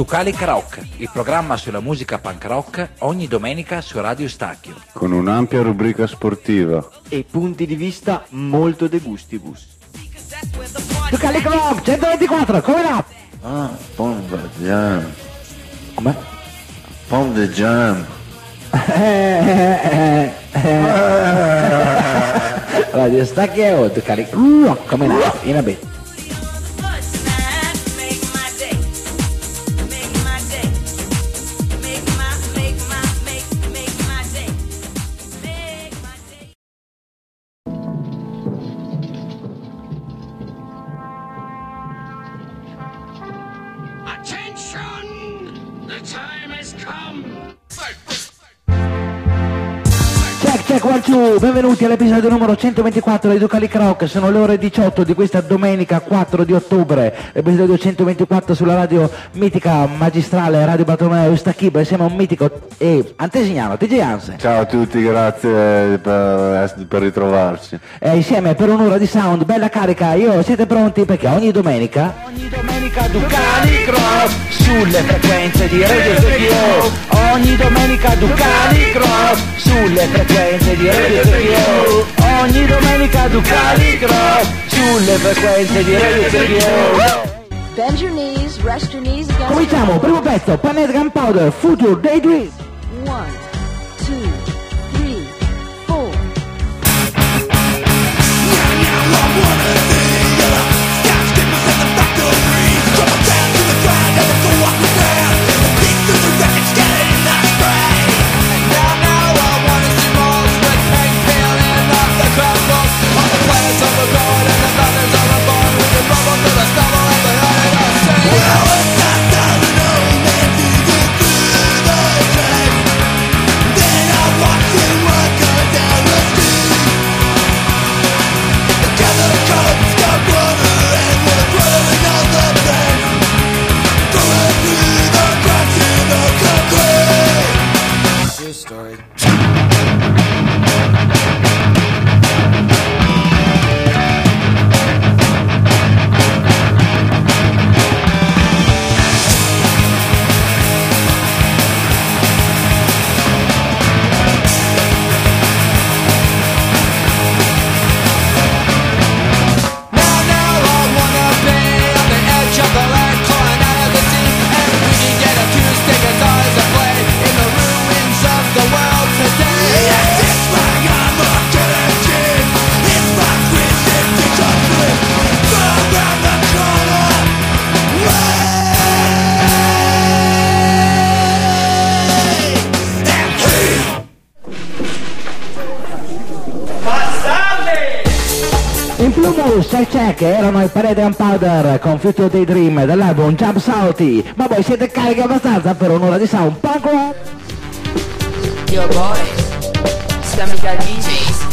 Ducali Rock, il programma sulla musica punk rock ogni domenica su Radio Stacchio. Con un'ampia rubrica sportiva. E punti di vista molto de gustibus. Ducali Rock 124, come va? Ah, Pom the Jam. Come? Pom the Jam. Radio Stacchio, Ducali Rock, come va? In a bit. Check, one, two. Benvenuti all'episodio numero 124 di Ducali Rock. Sono le ore 18 di questa domenica 4 di ottobre, episodio 124 sulla radio mitica magistrale Radio Bartolomeo Stacchibba, insieme a un mitico e antesignano TJ Hansen. Ciao a tutti, grazie per ritrovarci. Insieme per un'ora di sound bella carica. Siete pronti? Perché ogni domenica Ducali Rock sulle frequenze di Radio Stacchio. Ogni domenica Ducali Rock sulle frequenze di Radio Stacchio. Ogni domenica Ducali Rock sulle frequenze di Radio Stacchio. Bend your knees, rest your knees against. Cominciamo, primo pezzo, Planet Gunpowder, Future Daydream. 1, 2, 3, 4. Check, erano i Planet Gunpowder con Future Daydream dell'album Jump Salty. Ma voi siete carichi abbastanza per un'ora di sound punk rock? Yo boys, Stammica DJs.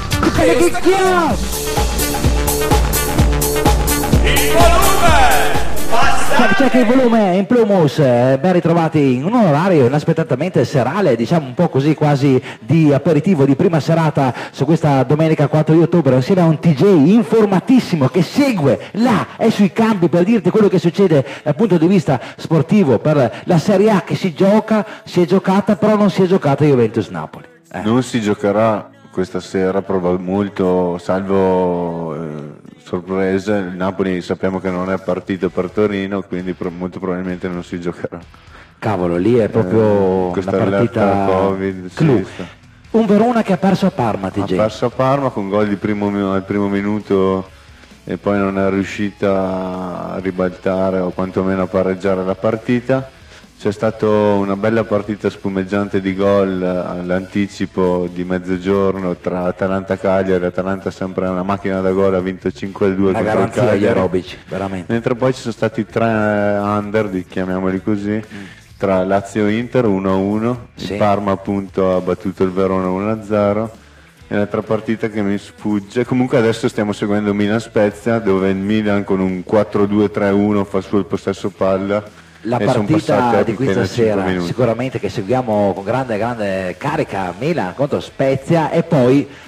Il volume! Check il volume in Plumus, ben ritrovati in un orario inaspettatamente serale, diciamo un po' così quasi di aperitivo di prima serata su questa domenica 4 di ottobre, insieme a un TJ informatissimo che segue là e sui campi per dirti quello che succede dal punto di vista sportivo per la Serie A che si gioca, si è giocata però non si è giocata Juventus-Napoli. Non si giocherà questa sera, molto salvo sorprese. Il Napoli sappiamo che non è partito per Torino, quindi molto probabilmente non si giocherà. Cavolo, lì è proprio una partita Covid, sì. Sì. Un Verona che ha perso a Parma, TJ. Ha perso a Parma con gol al primo minuto e poi non è riuscita a ribaltare o quantomeno a pareggiare la partita. C'è stata una bella partita spumeggiante di gol all'anticipo di mezzogiorno tra Atalanta e Cagliari. Atalanta sempre una macchina da gol, ha vinto 5-2 contro il garanzia agli Cagliari. aerobici, veramente. Mentre poi ci sono stati tre under, chiamiamoli così, tra Lazio e Inter 1-1, Sì. il Parma appunto ha battuto il Verona 1-0. E l'altra partita che mi sfugge, comunque adesso stiamo seguendo Milan-Spezia, dove il Milan con un 4-2-3-1 fa su il possesso palla. La partita di questa sera sicuramente che seguiamo con grande carica, Milan contro Spezia, e poi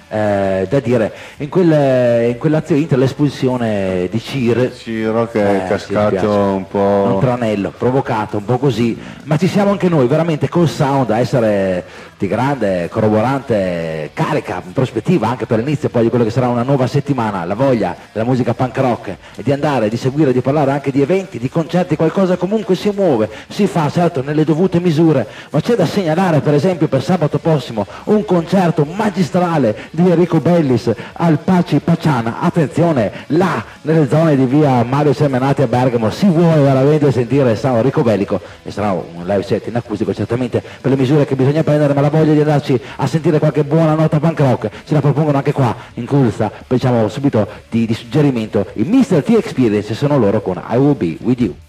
da dire in quell'azione Inter, l'espulsione di Ciro che è cascato un po', un tranello provocato un po' così, ma ci siamo anche noi veramente col sound a essere di grande corroborante carica in prospettiva anche per l'inizio poi di quello che sarà una nuova settimana, la voglia della musica punk rock e di andare, di seguire, di parlare anche di eventi, di concerti, qualcosa comunque si muove, si fa certo nelle dovute misure, ma c'è da segnalare per esempio per sabato prossimo un concerto magistrale di Enrico Bellis al Paci Pacciana, attenzione, là nelle zone di via Mario Semenati a Bergamo si vuole veramente sentire il sound Enrico Bellico e sarà un live set in acustico certamente per le misure che bisogna prendere, ma la voglia di andarci a sentire qualche buona nota punk rock ce la propongono anche qua in Culsa, diciamo subito di suggerimento i Mr. T Experience, sono loro con I Will Be With You.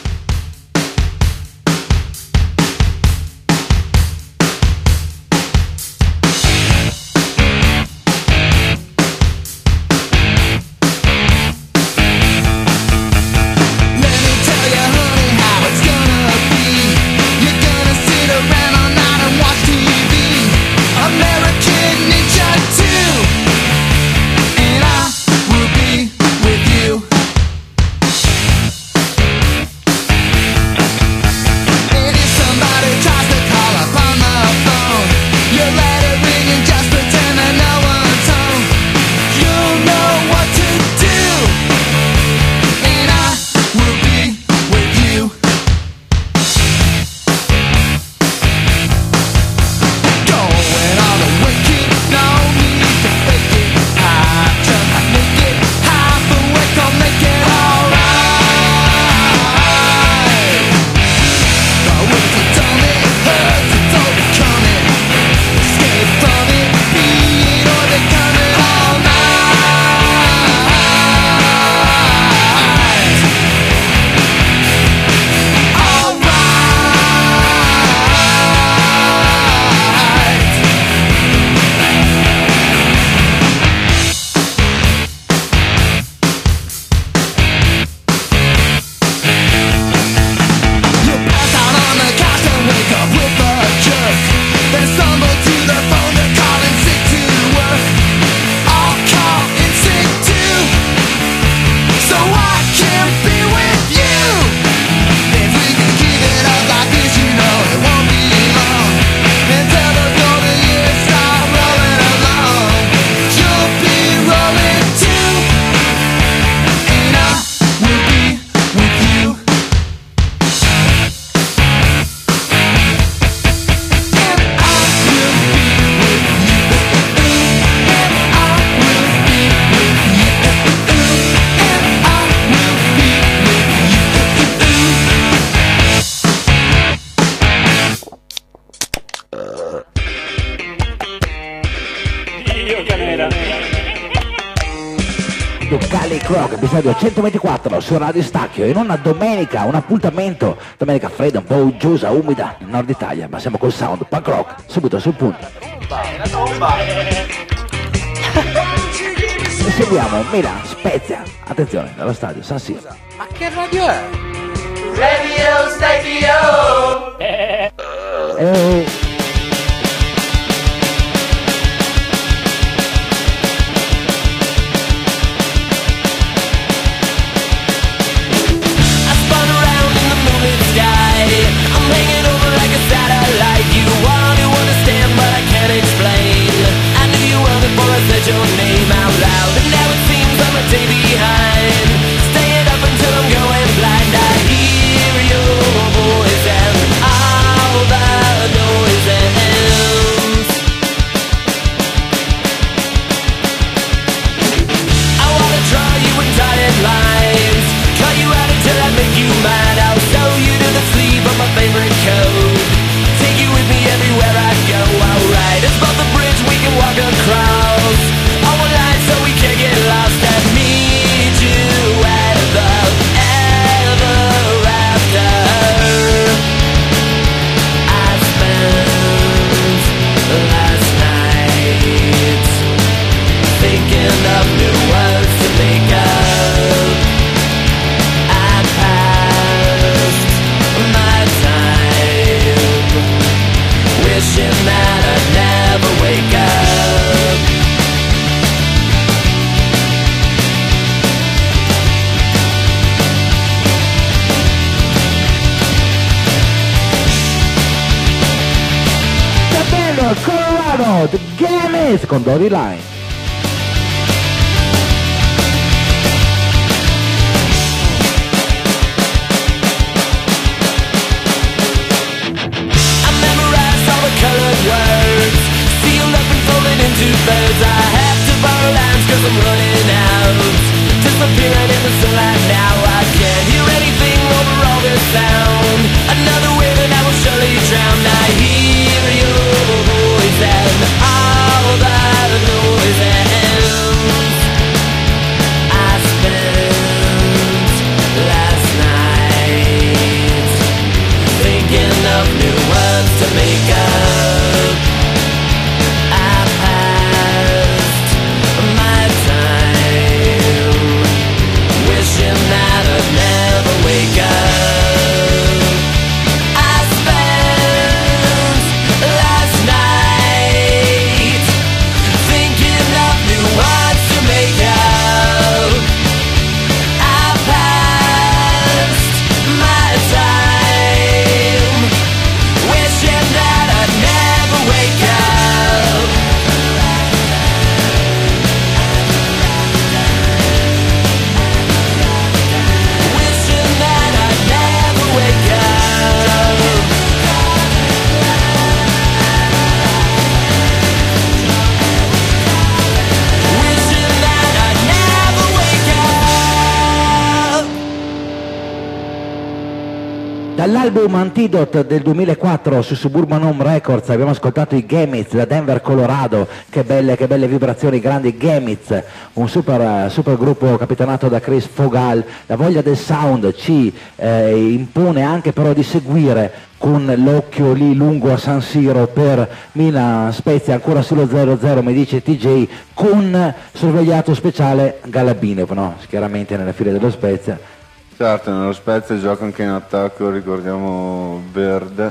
Rock, episodio 124 su Radio Stacchio, in una domenica, un appuntamento, domenica fredda, un po' uggiosa, umida in Nord Italia, ma siamo col sound punk rock, subito sul punto. E seguiamo Milan, Spezia, attenzione, dallo stadio San Siro. Ma che radio è? Radio Stacchio! I'm hanging over like a satellite. You want to understand, but I can't explain. I knew you well before I said your name out loud, and now it seems I'm a day behind. Staying up until I'm going blind. I hear your voice and I Colorado, The Games con Dory Line. Colored words sealed up and folded into birds. I have to borrow lines cause I'm running out, disappearing in the sunlight now. I can't hear anything over all this sound. Another wave and I will surely drown. I hear your voice and all that noise ends. I spent last night thinking of new words to make up. Dall'album Antidote del 2004 su Suburban Home Records abbiamo ascoltato i Gamitz da Denver, Colorado. Che belle vibrazioni, grandi Gamitz, un super gruppo capitanato da Chris Fogal. La voglia del sound ci impone anche però di seguire con l'occhio lì lungo a San Siro per Milan Spezia, ancora sullo 0-0 mi dice TJ, con sorvegliato speciale Galabinov, no? Chiaramente nelle file dello Spezia. Certo, nello Spezia gioca anche in attacco, ricordiamo Verde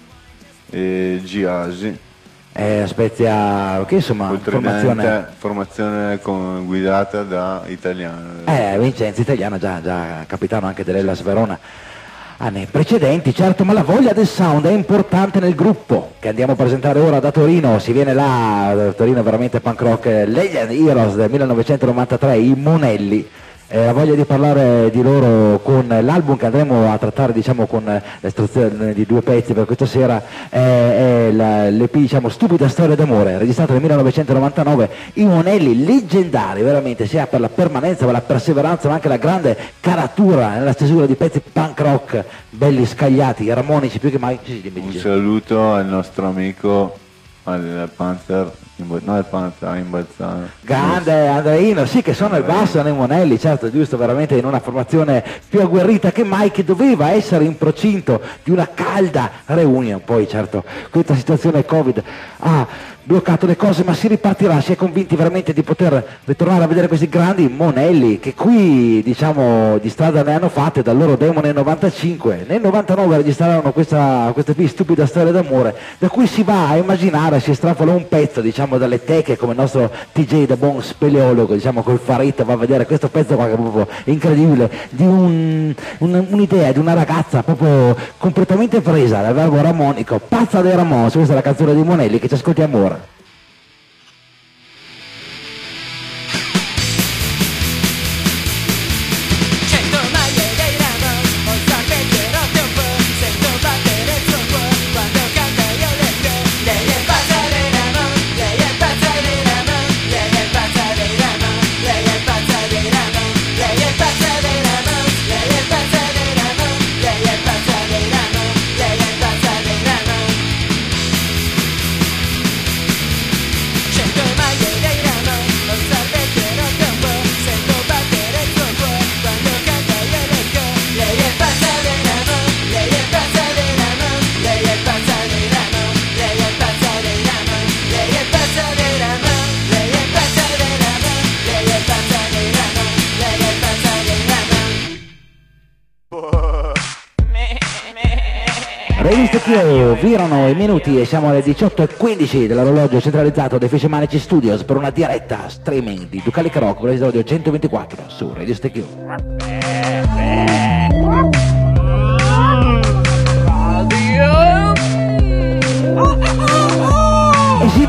e Giasi. Spezia, che insomma, formazione guidata da Italiano. Vincenzo Italiano, già capitano anche dell'Hellas Verona anni precedenti, certo, ma la voglia del sound è importante nel gruppo che andiamo a presentare ora da Torino. Si viene là, Torino veramente punk rock, Legend Heroes del 1993, i Monelli. La voglia di parlare di loro con l'album che andremo a trattare, diciamo, con l'estrazione di due pezzi per questa sera, è l'EP, diciamo, Stupida Storia d'Amore, registrato nel 1999. I Monelli leggendari veramente, sia per la permanenza, per la perseveranza, ma anche la grande caratura nella stesura di pezzi punk rock belli scagliati, armonici più che mai. Un saluto al nostro amico al Panzer, in Balzano. Grande Andreino, sì, che sono il basso nei Monelli, certo, giusto, veramente in una formazione più agguerrita che mai, che doveva essere in procinto di una calda reunion. Poi certo, questa situazione Covid ha bloccato le cose, ma si ripartirà, si è convinti veramente di poter ritornare a vedere questi grandi Monelli che qui, diciamo, di strada ne hanno fatte dal loro demo nel 95. Nel 99 registrarono questa Stupida Storia d'Amore, da cui si va a immaginare, si estrapola un pezzo, diciamo, dalle teche, come il nostro TJ da buon speleologo, diciamo, col farito va a vedere questo pezzo qua che è proprio incredibile, di un'idea di una ragazza proprio completamente presa dal verbo armonico, pazza dei Ramos. Questa è la canzone di Monelli che ci ascoltiamo ora. Virano i minuti e siamo alle 18:15 dell'orologio centralizzato dei Fishermanici Studios per una diretta streaming di Ducalic Rock con l'episodio 124 su Radio Stecchio.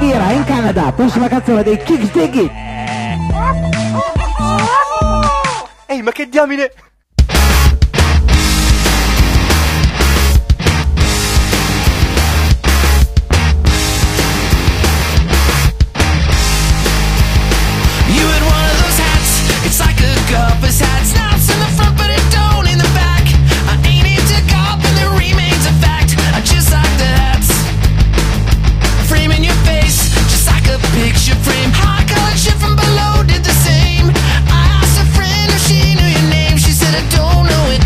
Shakira in Canada, prossima canzone dei Chicks Dig It. Ehi, ma che diamine! You had one of those hats, it's like a golfer's hat. Snaps in the front but it don't in the back. I ain't into golf and the remains a fact. I just like the hats, framing your face just like a picture frame. High colored shit from below did the same. I asked a friend if she knew your name. She said I don't know it.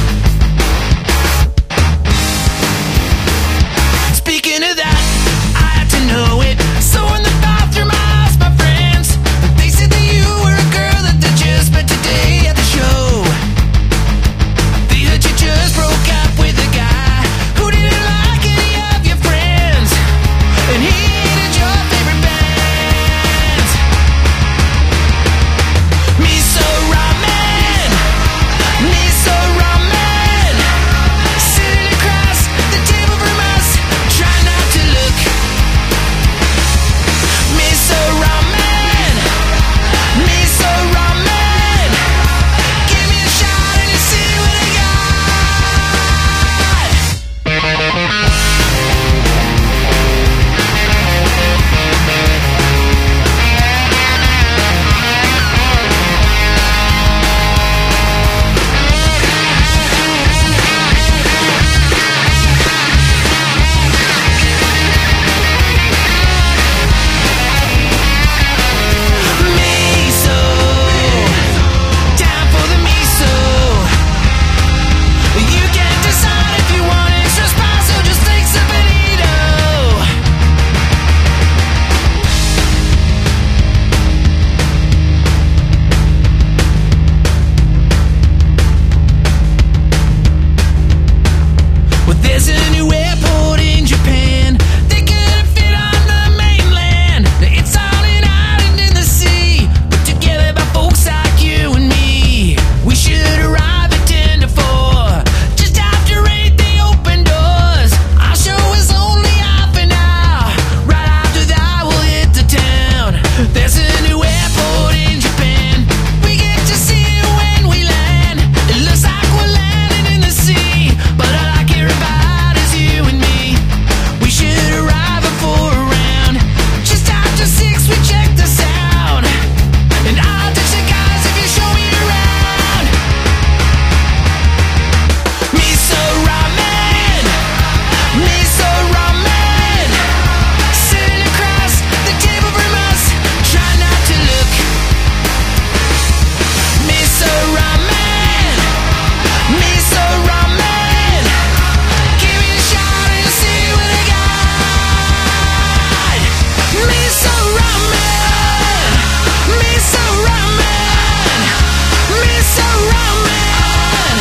Speaking of that, I had to know it. So in the bathroom I asked my friends, they said that you were a girl that they just met today at the show. They heard you just broke up with a guy who didn't like any of your friends, and he hated your favorite bands. Miso ramen, miso ramen, sitting across the table from us, try not to look. Miso ramen, miso ramen, give me a shot and you see what I got. Miso, time for the miso. You can't decide if you want extra spice or just take some bonito. Well, there's a new airport in Japan. They couldn't fit on the mainland. It's all in island in the sea, put together by folks like you and me. We should arrive at 10 to 4, just after 8 they open doors. Our show is only half an hour. Right after that we'll hit the town. There's a new airport in Japan. We get to see it when we land. It looks like we're landing in the sea, but all I care about is you and me. We should arrive before around just after 6. We check the sound, and I'll touch the guys if you show me around. Miso ramen, miso ramen, sitting across the table from us, try not to look. Miso ramen, miso ramen, give me a shot and you'll see what I got. Miso ramen, miso ramen, miso ramen.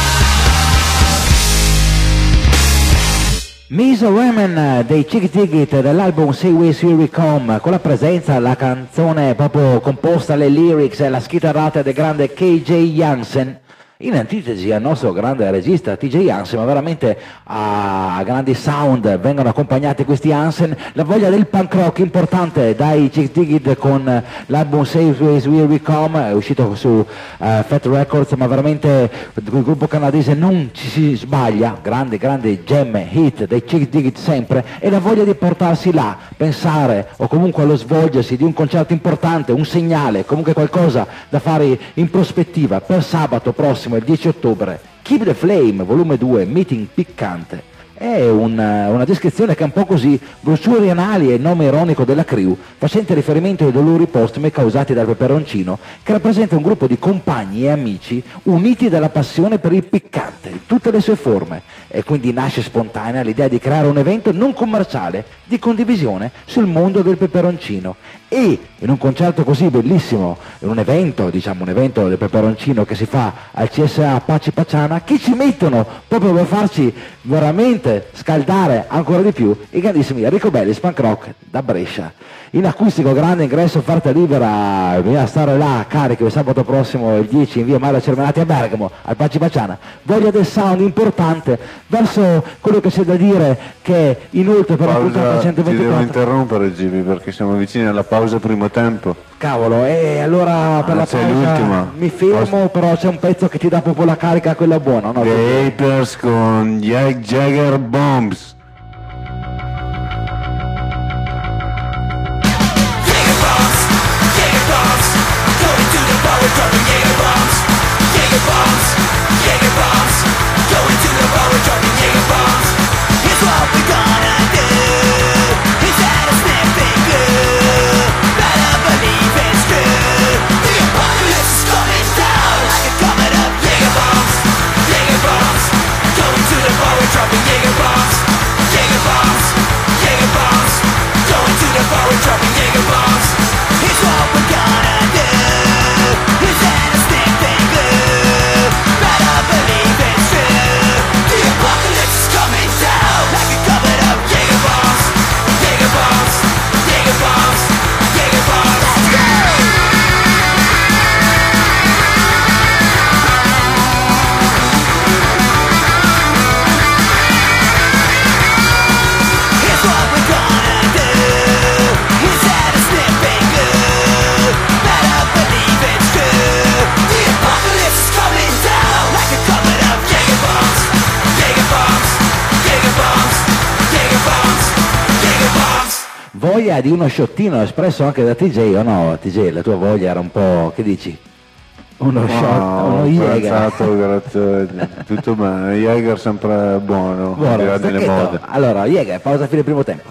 Miso Ramen dei Chicks Dig It dall'album Say Ways Here We Come, con la presenza, la canzone proprio composta, le lyrics e la schitarrata del grande KJ Jansen, in antitesi al nostro grande regista TJ Jansen, ma veramente a grandi sound vengono accompagnati questi Jansen, la voglia del punk rock importante dai Chicks Dig It con l'album Say Ways Here We Come, è uscito su Fat Records, ma veramente il gruppo canadese non ci si sbaglia, grande gem hit dei Chicks Dig It sempre, e la voglia di portarsi là, pensare o comunque allo svolgersi di un concerto importante, un segnale, comunque qualcosa da fare in prospettiva per sabato prossimo, il 10 ottobre. Keep the Flame, volume 2, meeting piccante. È una descrizione che è un po' così, brochure anali e il nome ironico della crew, facente riferimento ai dolori postumi causati dal peperoncino, che rappresenta un gruppo di compagni e amici uniti dalla passione per il piccante, in tutte le sue forme, e quindi nasce spontanea l'idea di creare un evento non commerciale di condivisione sul mondo del peperoncino. E in un concerto così bellissimo, in un evento del peperoncino che si fa al CSA Paci Paciana, chi ci mettono proprio per farci veramente ovviamente scaldare ancora di più i grandissimi Rico Bellis Punk Rock da Brescia. In acustico, grande ingresso, offerta libera, bisogna stare là carichi il sabato prossimo il 10 in via Mario Cermenati a Bergamo, al Paci Baciana. Voglia del sound importante verso quello che c'è da dire, che inoltre per la puntata 124... Ti devo interrompere, Gibi, perché siamo vicini alla pausa primo tempo. Cavolo, e allora per la pausa l'ultima. mi fermo, però c'è un pezzo che ti dà proprio la carica, quella buona, no? The Apers con Jagger Bombs. Voglia di uno sciottino espresso anche da TJ o no? TJ, la tua voglia era un po', che dici? Uno shot, uno Jäger. Grazie, tutto bene, Jäger sempre buono, al di là delle mode. Allora, Jäger, pausa fine primo tempo.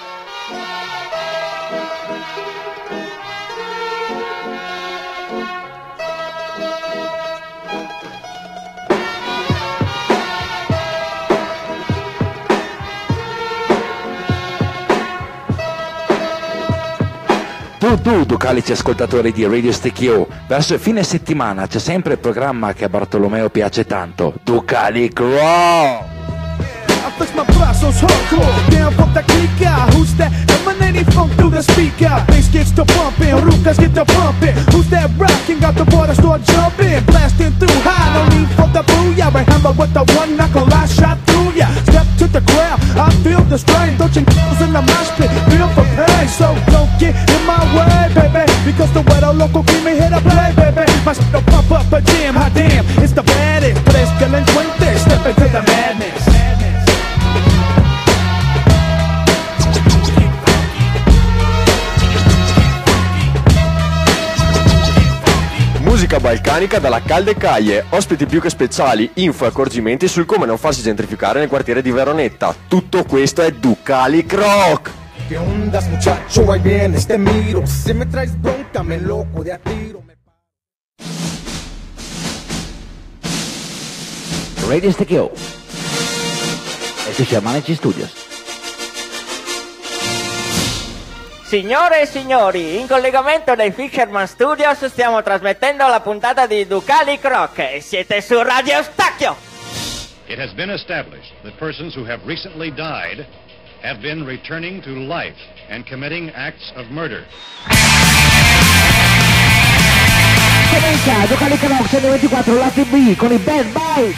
Tu, ducalici ascoltatori di Radio Stecchio, verso il fine settimana c'è sempre il programma che a Bartolomeo piace tanto, Ducali Rock! I flex my brazos hardcore, down from the clicker. Who's that emanating from through the speaker? Bass gets to pumping, Rukas get to pumping. Who's that rocking? Got the water start jumping, blasting through high. No need for the booyah. Remember with the one knuckle I shot through ya. Step to the crowd, I feel the strain. Touching kills in the mosh pit, feel for pain. So don't get in my way, baby, because the weather local keep me here to play, baby. My shit don't pump up a jam, hot damn, it's the baddest. Tres delinquentes, step into the madness. Musica balcanica dalla calde caie, ospiti più che speciali, info e accorgimenti sul come non farsi gentrificare nel quartiere di Veronetta. Tutto questo è Ducali Rock! ¿Qué ondas, muchacho? Ahí vienes, te miro. Si me traes bronca, me loco de a tiro. Radio Stecchio e Fishermanici Studios. Signore e signori, in collegamento dai Fisherman Studios stiamo trasmettendo la puntata di Ducali Rock e siete su Radio Stecchio. It has been established that persons who have recently died have been returning to life and committing acts of murder. Comincia Ducali Rock 124 la TV con i Bad Boys.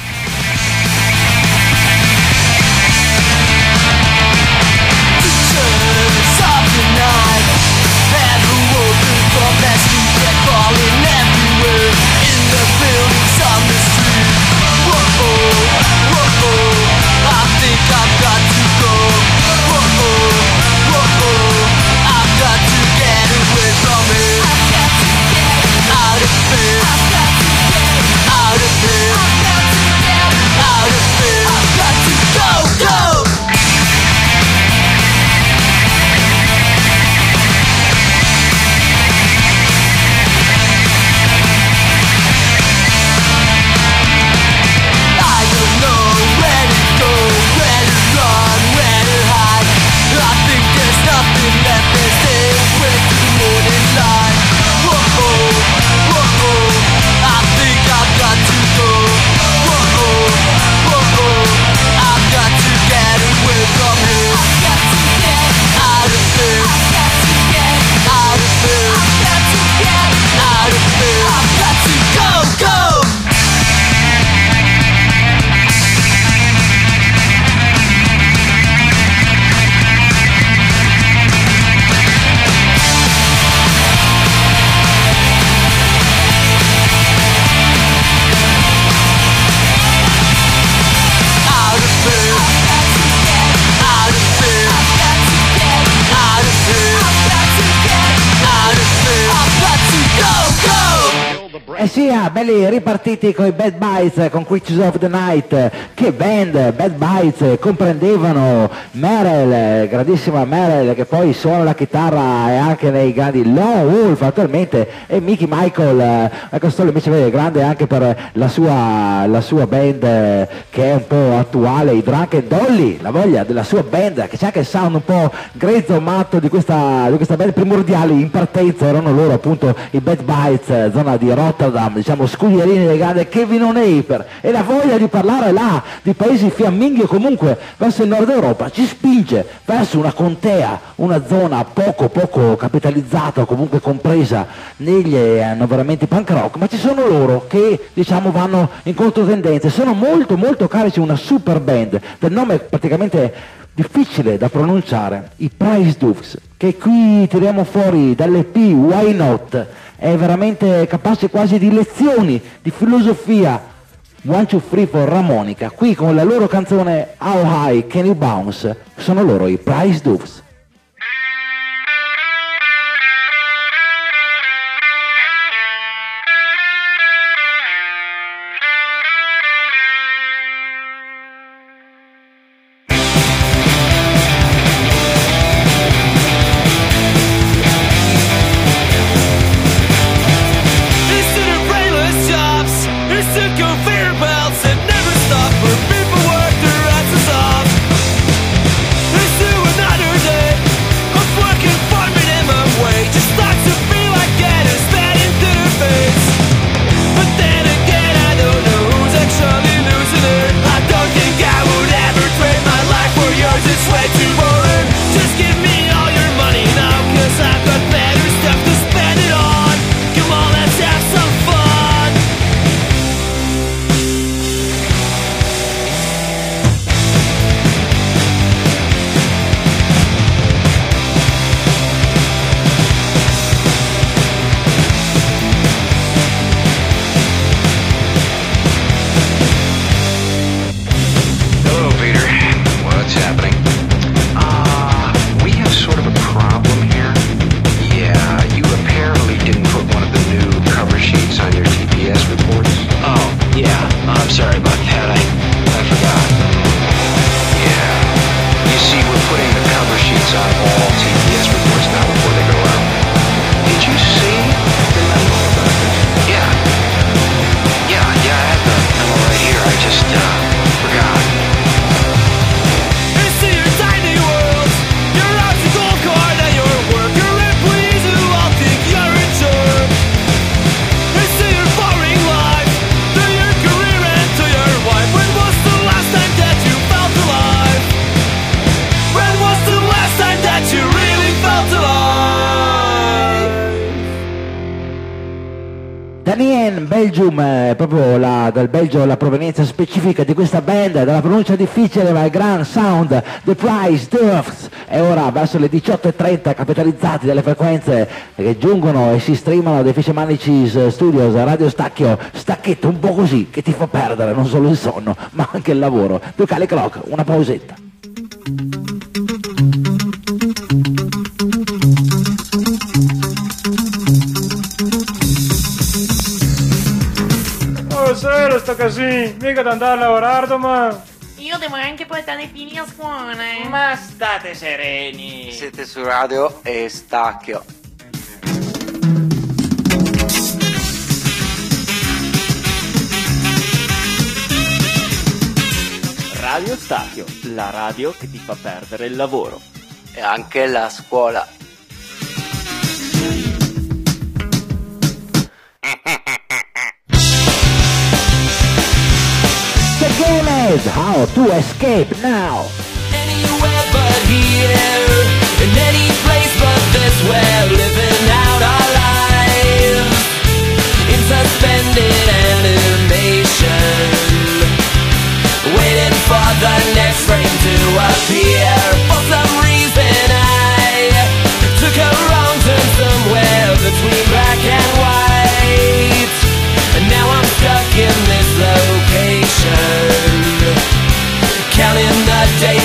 Falling everywhere in the buildings on the street. Whoa, whoa, I think I've got to go. Whoa, I've got to get away from it. Out of here, out of here. sia, belli ripartiti con i Bad Bites, con Creatures of the Night. Che band, Bad Bites, comprendevano Merrill, grandissima Merrill, che poi suona la chitarra e anche nei grandi Lone Wolf attualmente, e Mickey Michael, questo invece vede grande anche per la sua band che è un po' attuale, i Drunken Dolly, la voglia della sua band, che c'è anche il sound un po' grezzo, matto di questa band primordiali in partenza, erano loro appunto i Bad Bites, zona di Rotterdam, diciamo scuglierini del grande Kevin O'Naper, e la voglia di parlare là di paesi fiamminghi o comunque verso il nord Europa ci spinge verso una contea, una zona poco capitalizzata o comunque compresa negli annoveramenti punk rock, ma ci sono loro che diciamo vanno in controtendenza, sono molto carici, una super band del nome praticamente difficile da pronunciare, i Price Doves, che qui tiriamo fuori dall'EP Why Not, è veramente capace quasi di lezioni di filosofia. 1, 2, 3 for Ramonica, qui con la loro canzone How High Can You Bounce, sono loro i Price Doves. Danien, Belgium, proprio dal Belgio la provenienza specifica di questa band, dalla pronuncia difficile ma il gran sound, The Price Doves, e ora verso le 18:30 capitalizzati dalle frequenze che giungono e si streamano dai Fisher Manicis Studios a Radio Stacchio, stacchetto un po' così che ti fa perdere non solo il sonno ma anche il lavoro. Ducali Clock, una pausetta. Solo sto casino, mica da andare a lavorare domani. Io devo anche portare i figli a scuola. Ma state sereni. Siete su Radio e Stacchio. Radio Stacchio, la radio che ti fa perdere il lavoro. E anche la scuola. The game is how to escape now. Anywhere but here, in any place but this, we're living out our lives in suspended animation, waiting for the next frame to appear. For some reason I took a wrong turn somewhere between black and white, and now I'm stuck in this location, counting the days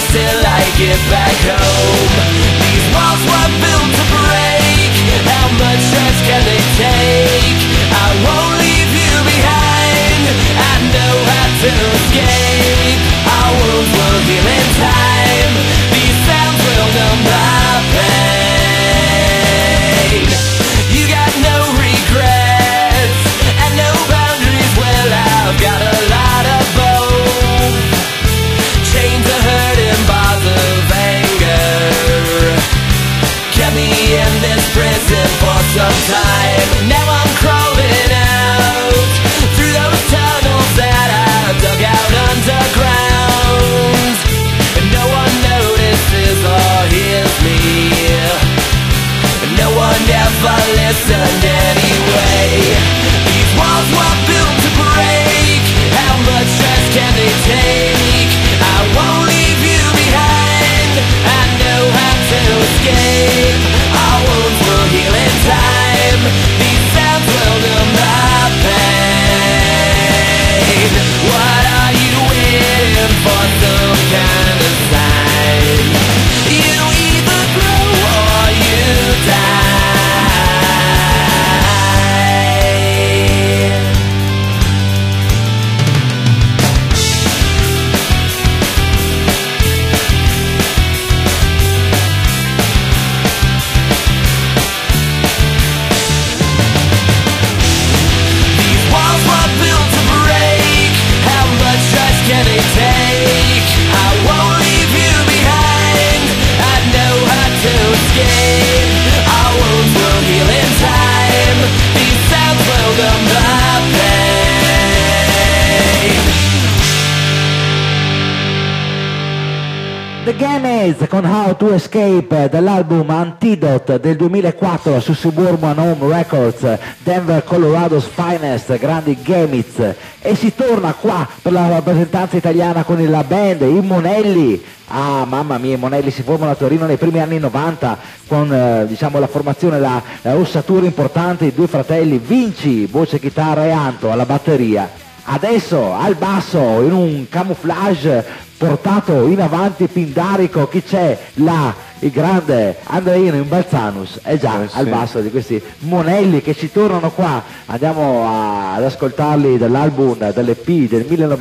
Gammez con How to Escape dall'album Antidote del 2004 su Suburban Home Records, Denver Colorado's Finest, grandi Gammez, e si torna qua per la rappresentanza italiana con la band I Monelli. Ah, mamma mia, i Monelli si formano a Torino nei primi anni 90 con diciamo la formazione, la ossatura importante di due fratelli, Vinci, voce, chitarra, e Anto alla batteria. Adesso al basso, in un camouflage portato in avanti pindarico, chi c'è là? Il grande Andreino in Balzanus, è già sì, al basso di questi Monelli che ci tornano qua. Andiamo ad ascoltarli dall'album, dall'EP del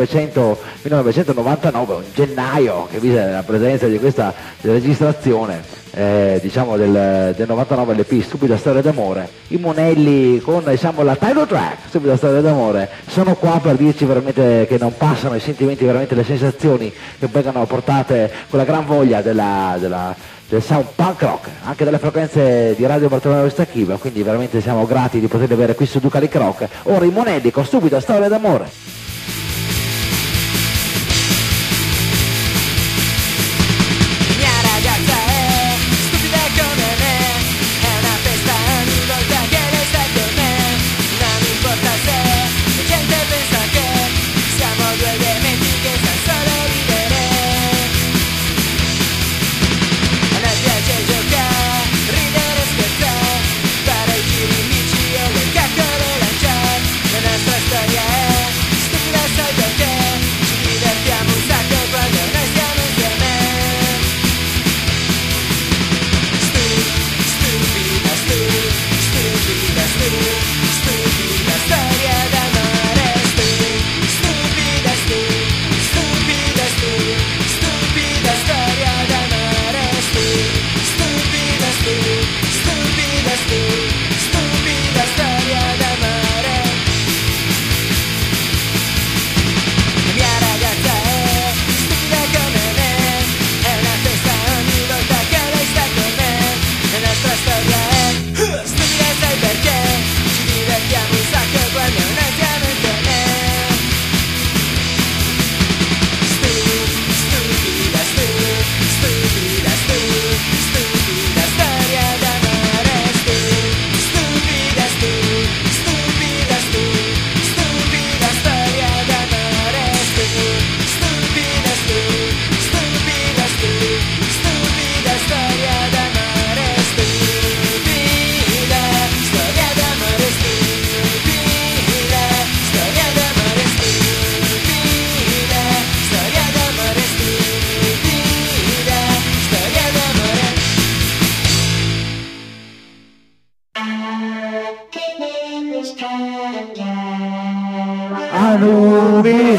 1999, un gennaio che vide la presenza di questa registrazione. Diciamo del 99, l'EP Stupida Storia d'Amore. I Monelli con diciamo la title track Stupida Storia d'Amore sono qua per dirci veramente che non passano i sentimenti, veramente le sensazioni che vengono portate con la gran voglia del sound punk rock anche dalle frequenze di Radio Bartolomeo Stacchiva, quindi veramente siamo grati di poterli avere qui su Ducalic Rock. Ora i Monelli con Stupida Storia d'Amore. Anubi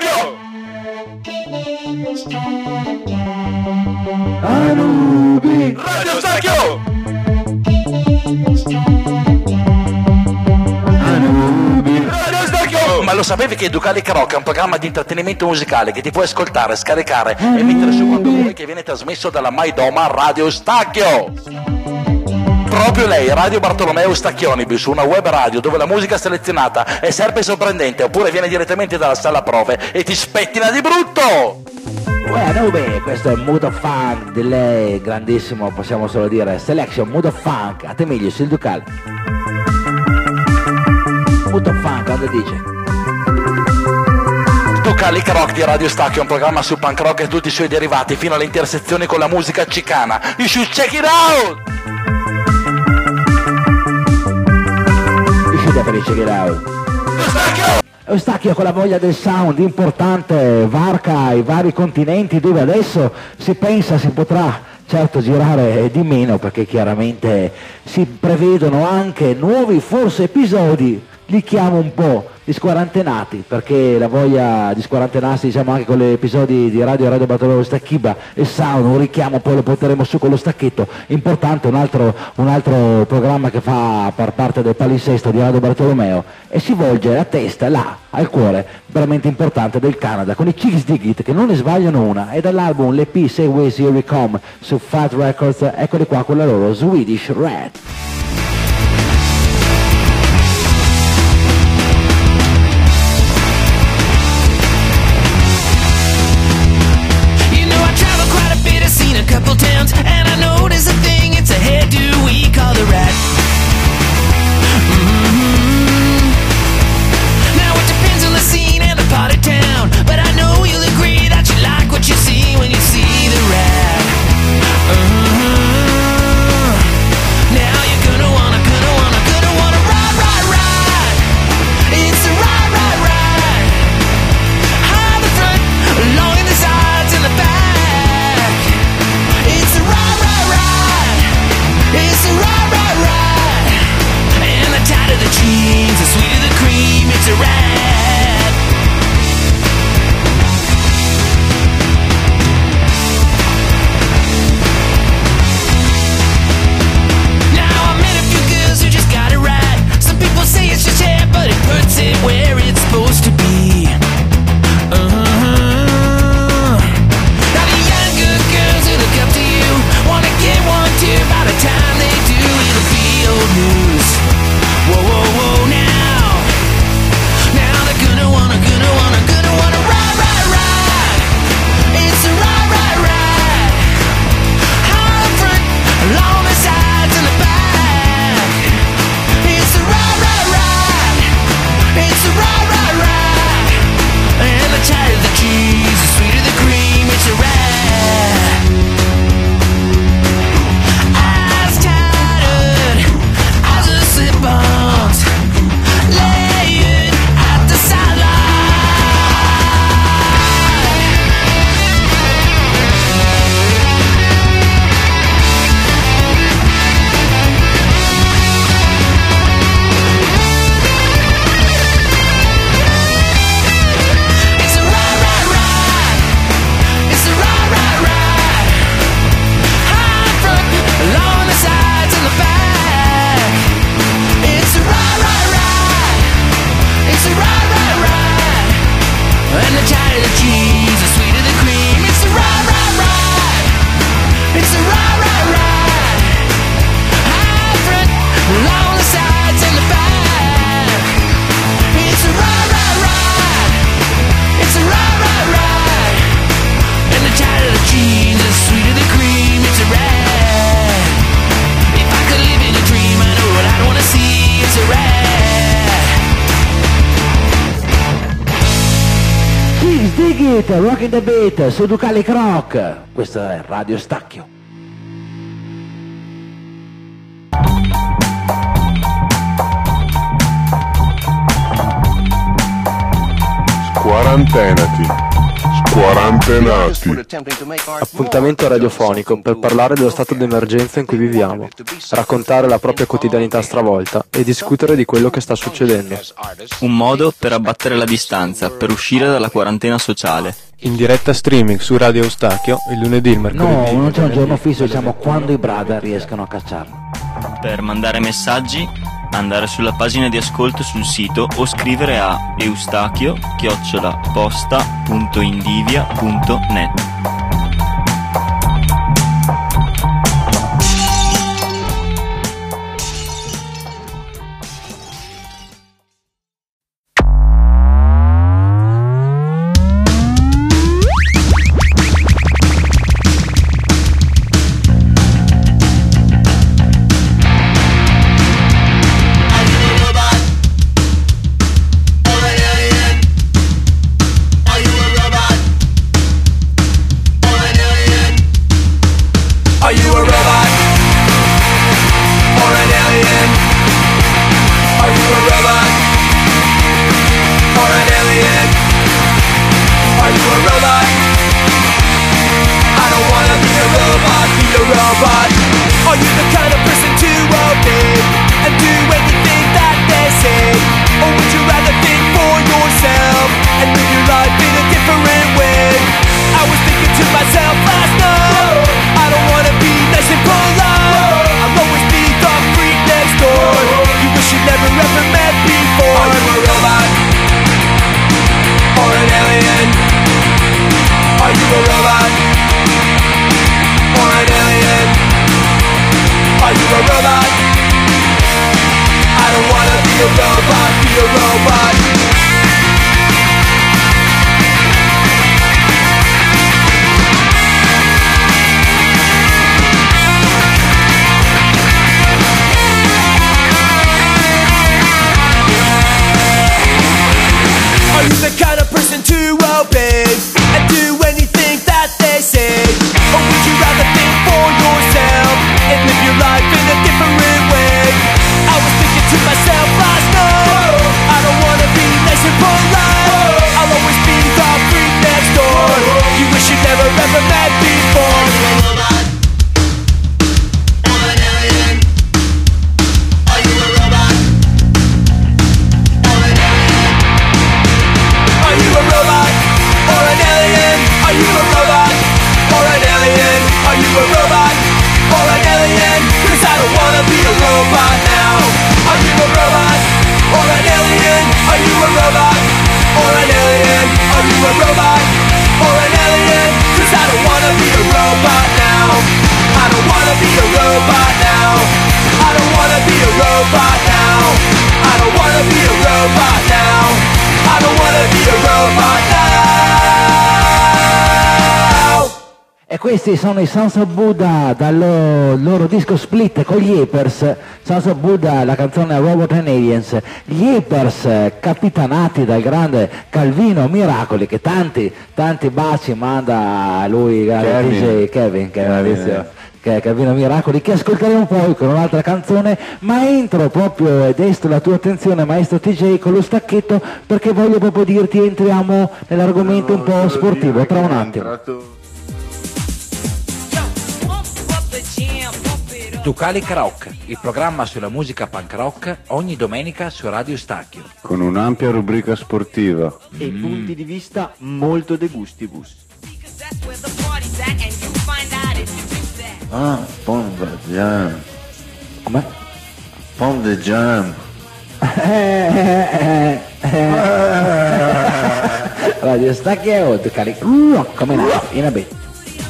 Anubi Radio Stacchio! Anubi Radio Stacchio! Ma lo sapevi che Ducalic Rock è un programma di intrattenimento musicale che ti puoi ascoltare, scaricare e mettere su quando vuoi, che viene trasmesso dalla Maidoma Radio Stacchio? Proprio lei, Radio Bartolomeo Stacchionibus, una web radio dove la musica selezionata è sempre sorprendente, oppure viene direttamente dalla sala prove e ti spettina di brutto! Anubi, questo è Mood of Funk di lei, grandissimo, possiamo solo dire Selection, Mood of Funk, a te meglio, sul Ducal. Mood of Funk, quando dice? Ducalic Rock di Radio Stacchio, un programma su punk rock e tutti i suoi derivati, fino alle intersezioni con la musica cicana. You should check it out! Check it out. Stacchio con la voglia del sound importante, varca i vari continenti, dove adesso si pensa si potrà certo girare di meno, perché chiaramente si prevedono anche nuovi forse episodi, li chiamo un po' di squarantenati, perché la voglia di squarantenarsi diciamo anche con gli episodi di Radio Bartolomeo Stacchiba e Sound, un richiamo, poi lo porteremo su con lo stacchetto importante, un altro programma che fa per parte del palinsesto di Radio Bartolomeo, e si volge a testa là al cuore veramente importante del Canada con i Chicks Dig It, che non ne sbagliano una, e dall'album l'EP Say Ways Here We Come su Fat Records, eccoli qua con la loro Swedish Red. Quite a bit Dig It, Rockin' the Beat su Ducali Rock. Questo è Radio Stacchio. Quarantenati. Quarantenati. Appuntamento radiofonico per parlare dello stato d'emergenza in cui viviamo, raccontare la propria quotidianità stravolta e discutere di quello che sta succedendo. Un modo per abbattere la distanza, per uscire dalla quarantena sociale. In diretta streaming su Radio Eustachio il lunedì, il mercoledì. No, non c'è un giorno fisso, diciamo quando i brother riescano a cacciarlo. Per mandare messaggi, andare sulla pagina di ascolto sul sito o scrivere a eustachio@posta.indivia.net. Questi sono i Sons of Buddha dal loro disco split con gli Apers. Sons of Buddha, la canzone Robot and Aliens. Gli Apers capitanati dal grande Calvino Miracoli, che tanti baci manda a lui, DJ Kevin, che è Calvino Miracoli, che ascolteremo poi con un'altra canzone, ma entro proprio ed esto la tua attenzione, maestro TJ, con lo stacchetto, perché voglio proprio dirti, entriamo nell'argomento un po' sportivo tra un attimo. Ducalic Rock, il programma sulla musica punk rock, ogni domenica su Radio Stacchio. Con un'ampia rubrica sportiva. E punti di vista molto de gustibus. Ah, Pond the Jam. Come? Pond the Jam. Radio Stacchio, Ducalic Rock, come nato, in a bit.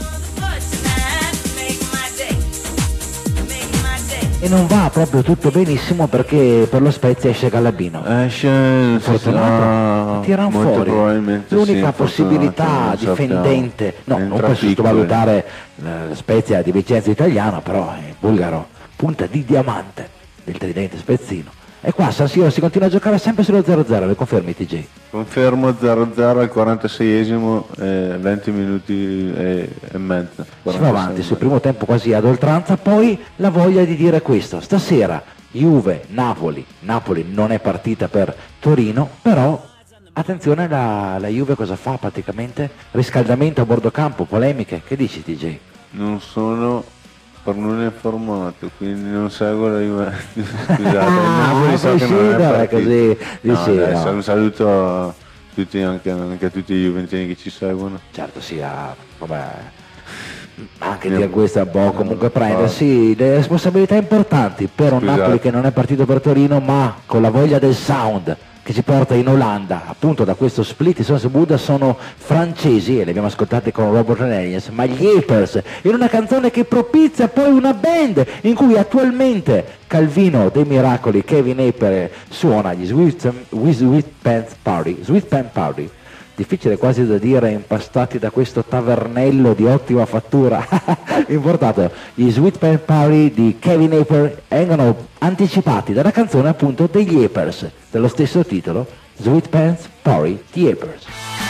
E non va proprio tutto benissimo perché per lo Spezia esce Gallabino. Fortunato, tirano fuori l'unica possibilità difendente. No, non puoi sottovalutare la Spezia di Vicenza italiana, però è bulgaro, punta di diamante del tridente spezzino. E qua San Siro si continua a giocare sempre sullo 0-0, le confermi TJ? Confermo 0-0 al 46esimo, 20 minuti e mezzo. Si va avanti sul primo tempo quasi ad oltranza, poi la voglia di dire questo, stasera Juve, Napoli non è partita per Torino, però attenzione la Juve cosa fa praticamente? Riscaldamento a bordo campo, polemiche, che dici TJ? Non sono per nulla informato, quindi non seguo la Juve. Scusate, Napoli so che non è partita. Così, no, sì, dai, no. Un saluto a tutti, anche a tutti i juventini che ci seguono. Certo, sì, vabbè, anche dire questo è un po' comunque prendersi le responsabilità importanti per un Napoli che non è partito per Torino, ma con la voglia del sound che ci porta in Olanda, appunto da questo split. I Sons of Buddha sono francesi e li abbiamo ascoltati con Robert Reliance, ma gli Apers, in una canzone che propizia poi una band in cui attualmente Calvino dei Miracoli, Kevin Aper, suona gli Sweet Pants Party, difficile quasi da dire, impastati da questo tavernello di ottima fattura importato. Gli Sweet Pants Party di Kevin Aper vengono anticipati dalla canzone appunto degli Apers dello stesso titolo, Sweet Pants Party di Apers.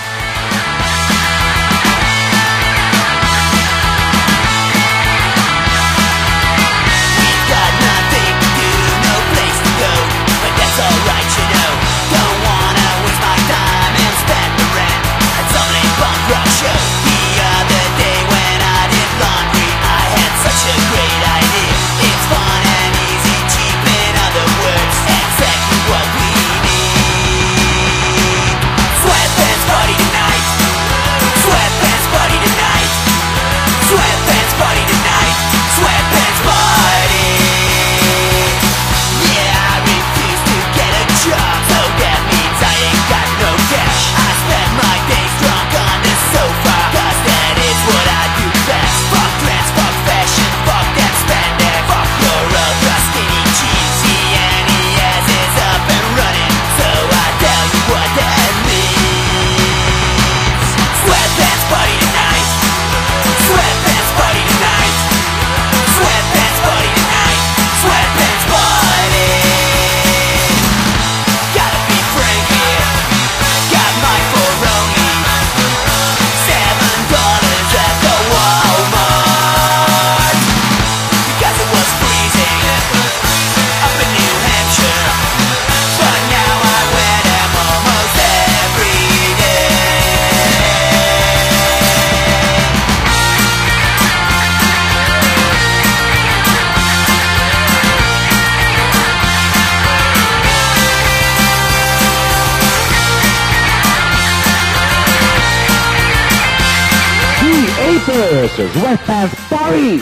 Sweatpants Party!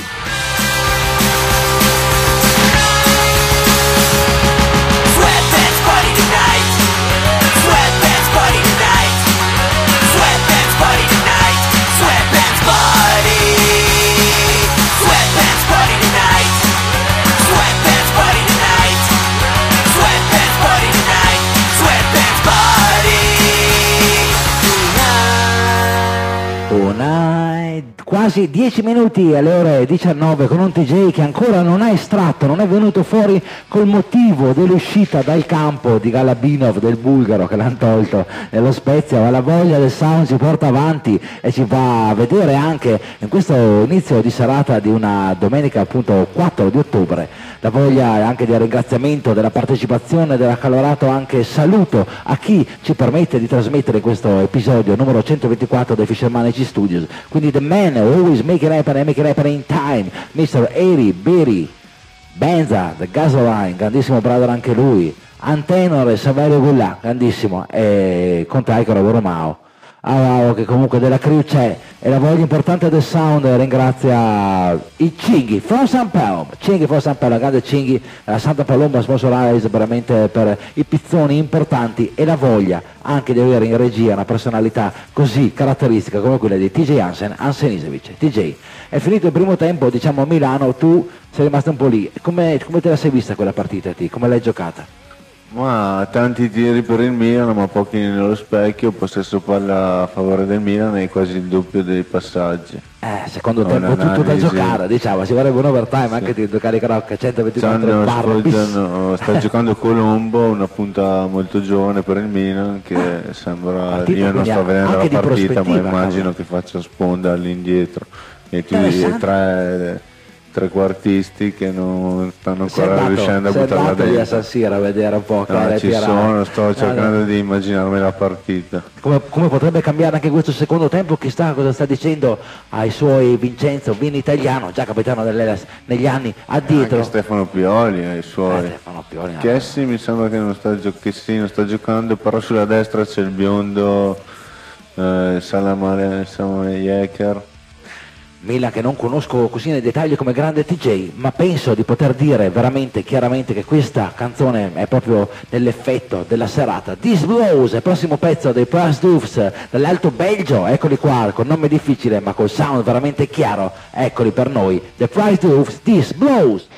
Sweatpants Party tonight! Sweatpants Party tonight! Sweatpants Party tonight! Sweatpants Party! Sweatpants Party tonight! Sweatpants Party tonight! Sweatpants Party tonight! Sweatpants Party! Quasi 10 minuti alle ore 19 con un TJ che ancora non ha estratto, non è venuto fuori col motivo dell'uscita dal campo di Galabinov, del bulgaro che l'hanno tolto nello Spezia, ma la voglia del sound si porta avanti e ci fa vedere anche in questo inizio di serata di una domenica appunto 4 di ottobre la voglia anche del ringraziamento, della partecipazione, dell'accalorato anche saluto a chi ci permette di trasmettere questo episodio numero 124 dei Fisherman AC Studios. Quindi the man always make it happen in time, Mr. Eri Beri Benza, The Gasoline, grandissimo brother anche lui, Antenore Saverio Gullà, grandissimo, e con Taikoro Boromao. Che comunque della crew c'è e la voglia importante del sound ringrazia i Cinghi from San Paolo, grande Cinghi, la Santa Palomba sponsorize veramente per i pizzoni importanti e la voglia anche di avere in regia una personalità così caratteristica come quella di TJ Hansen Isevic. TJ, è finito il primo tempo, diciamo a Milano, tu sei rimasto un po' lì, come te la sei vista quella partita, come l'hai giocata? Ma tanti tiri per il Milan, ma pochi nello specchio, possesso palla a favore del Milan e quasi il doppio dei passaggi. Secondo tempo tutto da giocare, diciamo, ci vorrebbe un overtime anche di Ducali Crocca, 124 barra. Sta giocando Colombo, una punta molto giovane per il Milan che sembra, io non sto vedendo la partita, ma immagino che faccia sponda all'indietro. E tu i trequartisti che non stanno ancora riuscendo a buttarla dentro. A San Siro a vedere un po'. Ci sono, sto cercando di immaginarmi la partita. Come potrebbe cambiare anche questo secondo tempo? Chissà cosa sta dicendo ai suoi Vincenzo Vini Italiano, già capitano negli anni addietro. Anche Stefano Pioli ai suoi. Chessi mi sembra che non sta giocando, però sulla destra c'è il biondo Salamayekar. Milan che non conosco così nei dettagli come grande TJ, ma penso di poter dire veramente chiaramente che questa canzone è proprio nell'effetto della serata. This Blows, il prossimo pezzo dei Price Doofs dall'Alto Belgio, eccoli qua, con nome difficile ma col sound veramente chiaro, eccoli per noi, The Price Doofs, This Blows.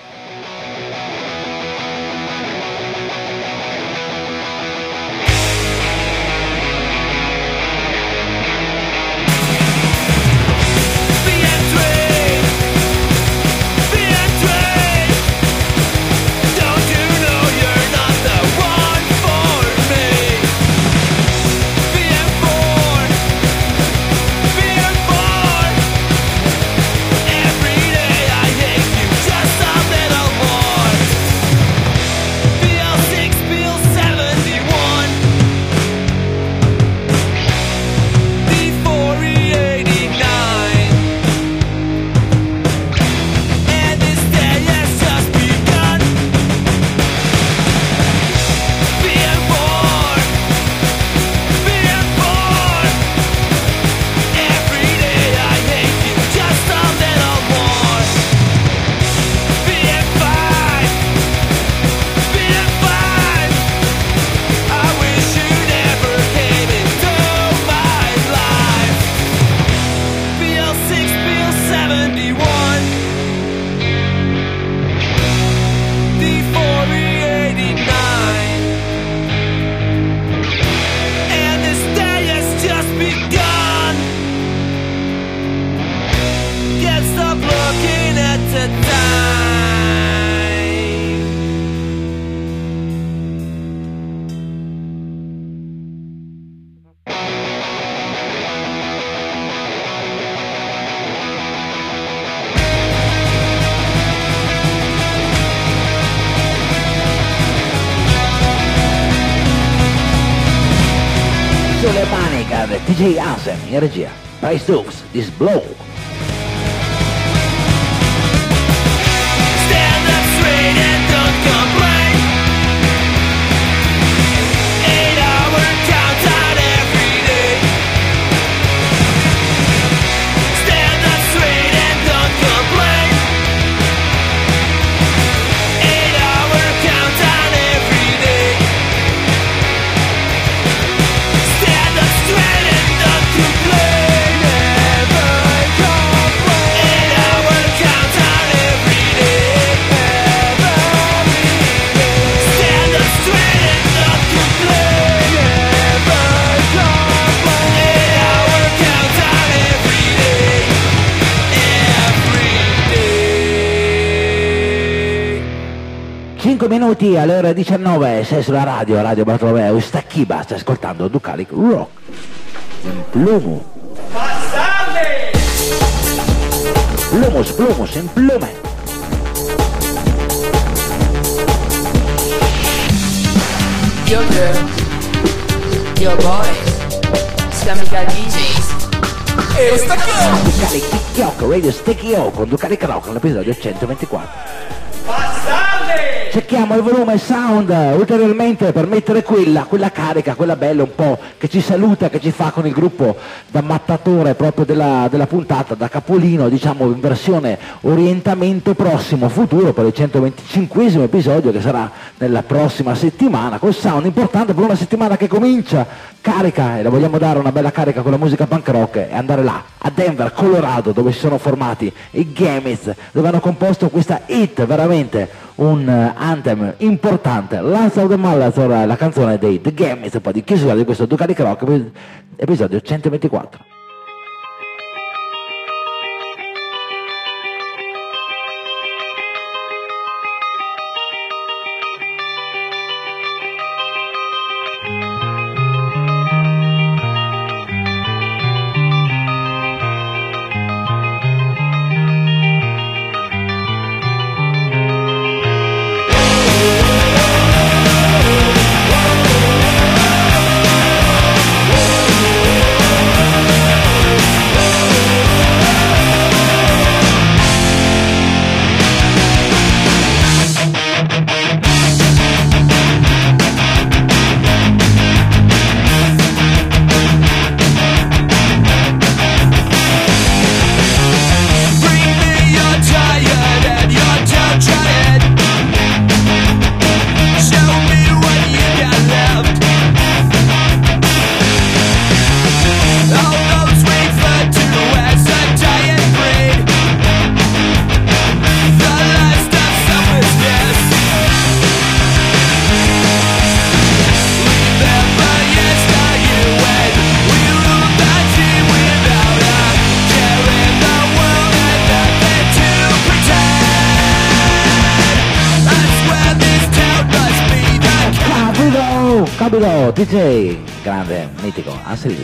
Sulle Manica del TJ Hansen in regia. Price Doofs, This Blow. Stand up straight and don't complain. 8-hour countdown every day. Stand up straight and don't complain. 8-hour countdown every day. Stand up straight and don't complain. Never complain. 8-hour countdown every day. Every day. Stand up straight and don't complain. Never complain. 8-hour countdown every day. Every day. 5 minuti alle ore 19, sei sulla Radio Bartolomeo, Stacchiba, stai ascoltando Ducalic Rock. In plumo. Plumos, in plume. Yo girls, yo boys, Islamica DJs. E Ducalic Tic-Toc, Radio Sticky O con Ducalic Rock, l'episodio 124. Cerchiamo il volume sound ulteriormente per mettere quella carica, quella bella un po' che ci saluta, che ci fa con il gruppo da mattatore proprio della puntata, da capolino, diciamo in versione orientamento prossimo futuro per il 125esimo episodio che sarà nella prossima settimana, col sound importante per una settimana che comincia carica, e la vogliamo dare una bella carica con la musica punk rock e andare là a Denver, Colorado, dove si sono formati i Gamits, dove hanno composto questa hit veramente un anthem importante, Last of the Molitor, la canzone dei The Games, un po' di chiusura di questo Ducali Rock, episodio 124. Capito, DJ, grande, mitico, assoluto.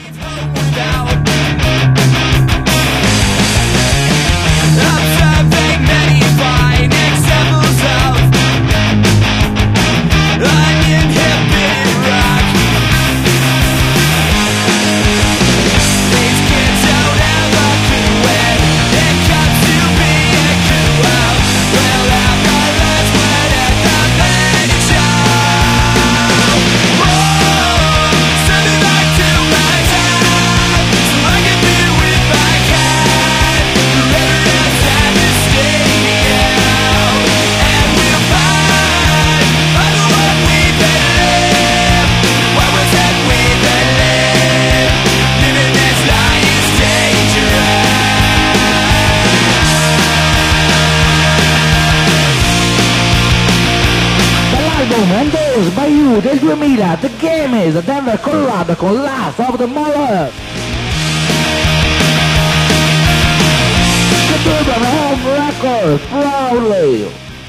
Endorsed by You del 2000, The Games, Denver, Colorado con Last of the Molitor. Suburban Home Records, proudly.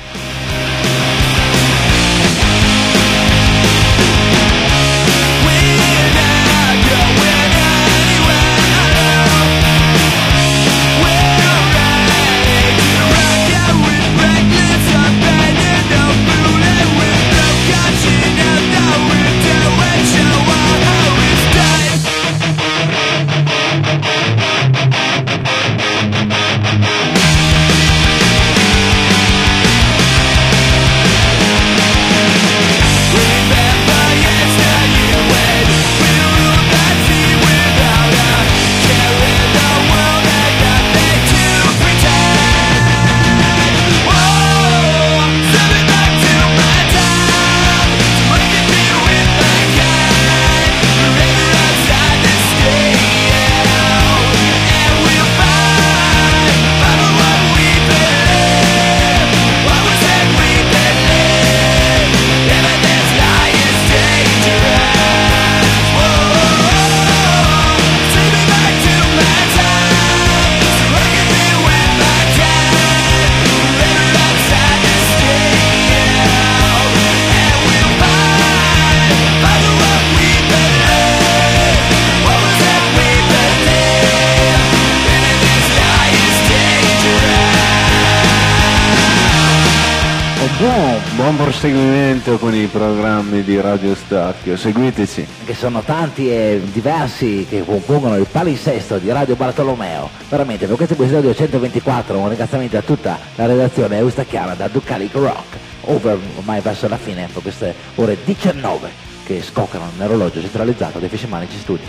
Buon proseguimento con i programmi di Radio Stacchio, seguiteci. Che sono tanti e diversi che compongono il palinsesto di Radio Bartolomeo. Veramente per questo episodio 124 un ringraziamento a tutta la redazione eustacchiana da Ducali Rock, over ormai verso la fine per queste ore 19 che scoccano nell'orologio centralizzato dei Fiscemanici Studi.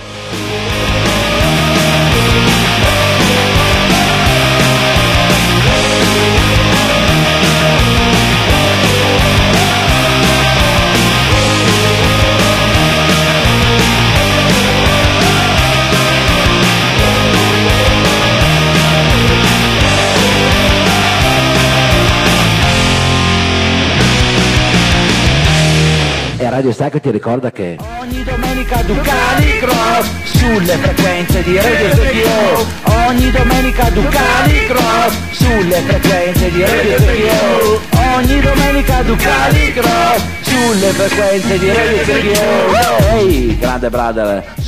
Radio Stacchio ti ricorda che ogni domenica Ducali Cross sulle frequenze di Radio Stacchio. Ogni domenica Ducali Cross sulle frequenze di Radio Stacchio. Ogni domenica Ducali Cross sulle frequenze di Radio Stacchio. Ehi, grande brother.